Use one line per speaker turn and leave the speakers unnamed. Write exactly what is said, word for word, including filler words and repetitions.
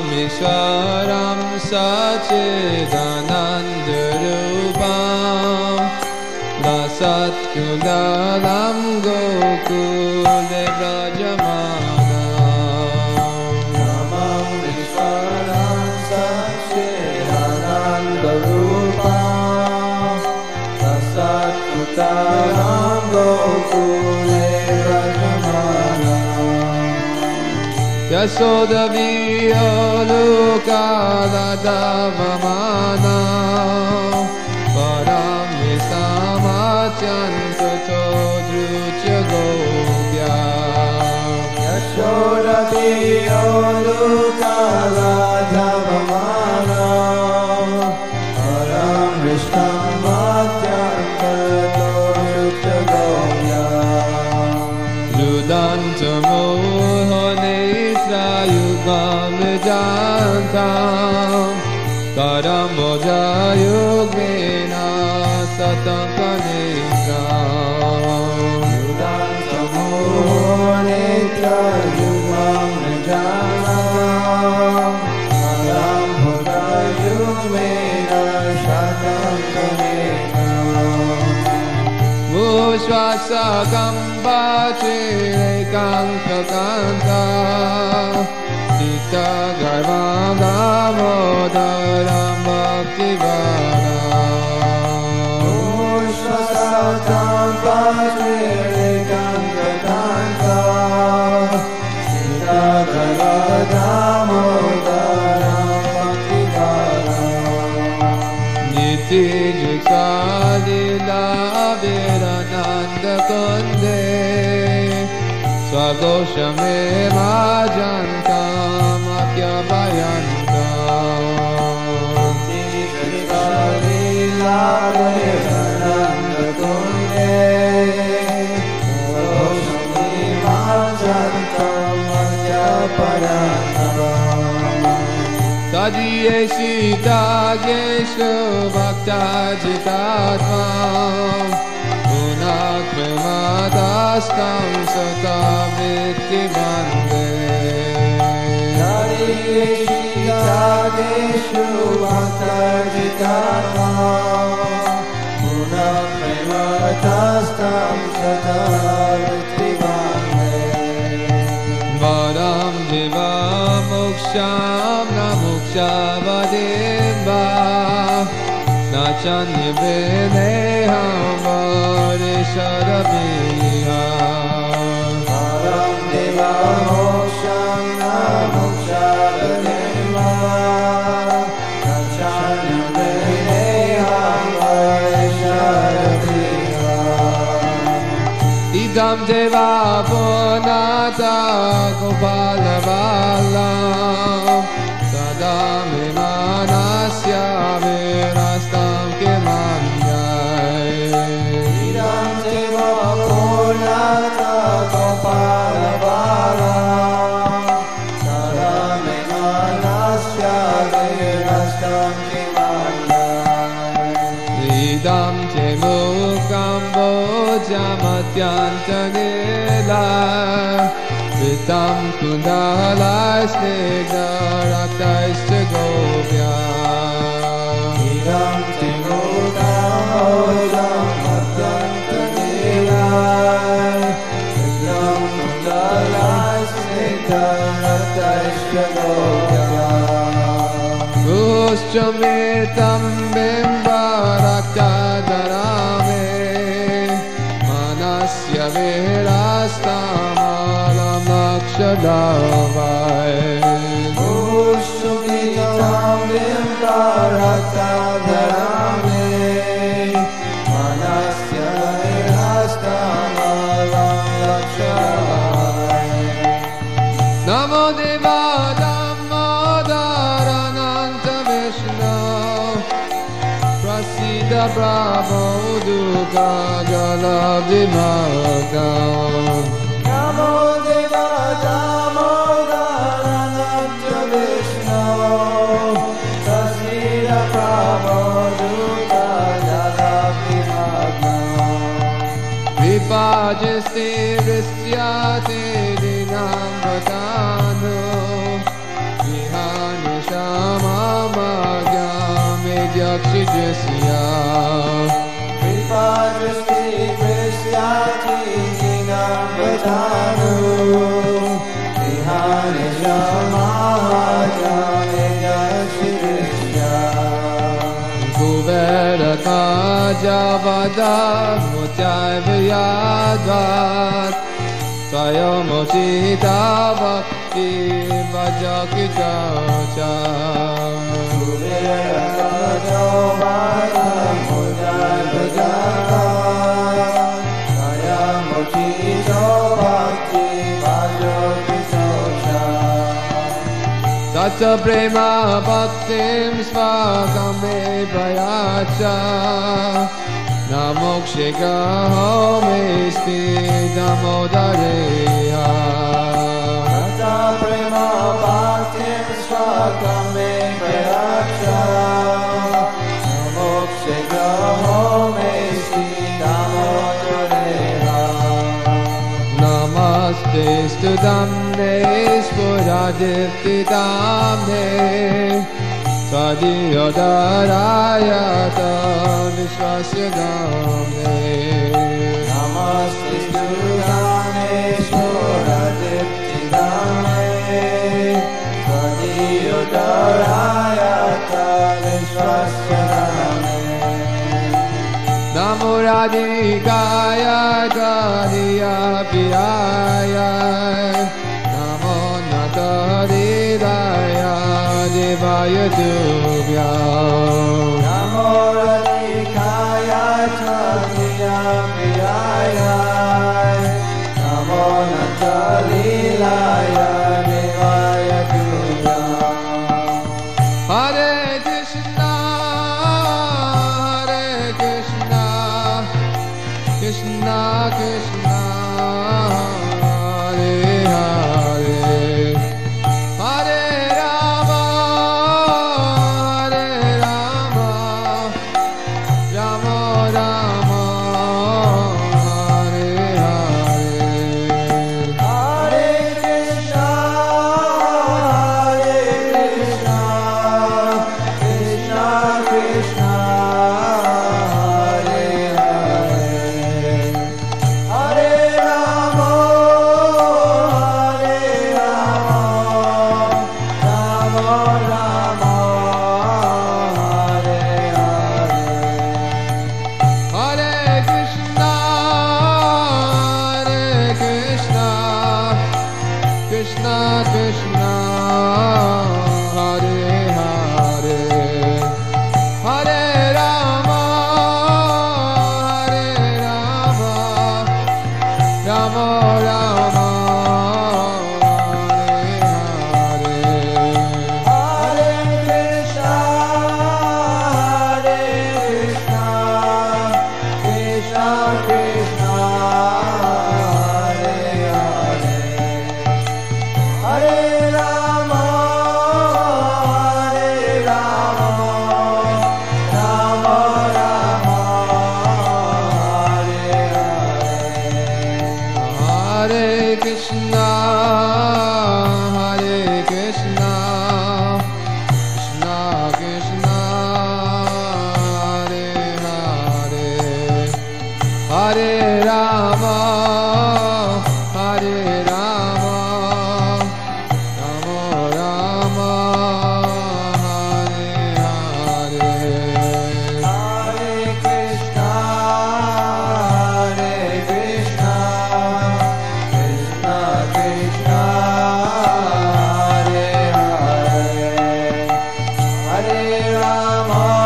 Ishwaram Sachidanandurupam Rasatkudalam Gokule Brajamanam
Namam Ishwaram Sachidanandurupam Rasatkudalam Gokule Brajamanam
Yasoda Viyoluka Davamana Param Visamachantato Drucha Gopya
Yasoda Viyoluka Davamana Param Visamachantato Drucha Gopya
Ludantamo Yugam Jantam Karam Boja Yugvena Satam Kanekam
Yudantamo Netra Yugam Jantam Karam Boja Yugvena Satam Kanekam
Vushvasa Kambachire Kankakanta Sita Garvam Damodaram Bhaktivana
Vushvasa Kambachire Kankakanta Sita Garvam Damodaram Bhaktivana
Niti Jikadila Virananda Kunde Swagoshame Majantam Akyabayantam
Tijikalila Virananda Kunde Swagoshame Majantam Akyabayantam
Tadiye Sita Geshu Bhakta Jitatvam Punak Prematastam Satavitti Bande
Tadiye Sita Geshu Bhakta Jitatvam Punak Prematastam Satavitti Bande
Varam Diva Moksham Namukshavadimba Nachanya Vineham Varishadabiha
Varam Deva Moksham Namukshavadimba Nachanya Vineham Varishadabiha
Idam Deva Punata Gopalavala Sadam Vimanasya Virastam Kimanyay
Idam Deva Punata Gopalavala Sadam Vimanasya Virastam Kimanyay
Idam Temukam Bojamatyanthanila Vitam Kundalai Snigdha Raktaishcha Gopya
Idam Timukam Bojamatyanthanila Vitam Kundalai Snigdha Raktaishcha Gopya
Ushchamitam Bimba Raktadarame Manasya Virastamalam Lakshadavai
Ushchamitam Bimba Raktadarame Manasya Virastamalam Lakshadavai
Namo Deva Damodarananta Vishnu Prasida Brahmo Duka Galavimagam
Namo Deva Damodarananta Vishnu Prasida Brahmo Duka Galavimagam
Vipajasti Vristyate Dinam Vatano Vihani Drisya
Kripa Dristi Krishyati Jinam Vajanu Vihani Shamaja Niyashirishya
Kuveraka Javada Mutyai Vyadvat Tayomochita Bhakti Vajakitacha
Kuveraka Javada Mutyai Vyadvat Tayomochita Bhakti Vajakitacha
Tata Prema Bhaktim Svakame Prayacha Namokshika Homisti Damodareha
Tata Prema Bhaktim Svakame Prayacha Namokshika Homisti Damodareha
Namaste Studamne Spuradipti Damne Sadhyodarayata Vishwasya Damne
Namaste Sudhane Spuradipti Damne Sadhyodarayata Vishwasya Damne
Namo Radhikaya Kariya Piraya Namo Nataridaya Devaya Tubhya
Namo Radhikaya Kariya Piraya Namo Natalilaya Devaya Tubhya
Hare Krishna Hare Krishna Krishna Krishna Hare Hare Hare Rama Hare Rama Rama Rama Hare Hare
Hare Krishna Hare Krishna Krishna Krishna Hare Hare Hare Rama Hare Rama Rama Rama Hare Hare
Hare Krishna, Hare Krishna, Krishna Krishna, Hare Hare, Hare Rama, Hare Rama, Rama Rama, Hare Hare.
Hare Krishna, Hare Krishna, Krishna Krishna, Hare Hare, Hare Rama, Hare Rama, Rama Rama, Hare Hare.
Hare Krishna, Hare Krishna, Krishna Krishna, Hare Hare, Hare Rama, Hare Rama, Rama Rama, Hare Hare.
Hare Krishna, Hare Krishna, Krishna Krishna, Hare Hare, Hare Rama,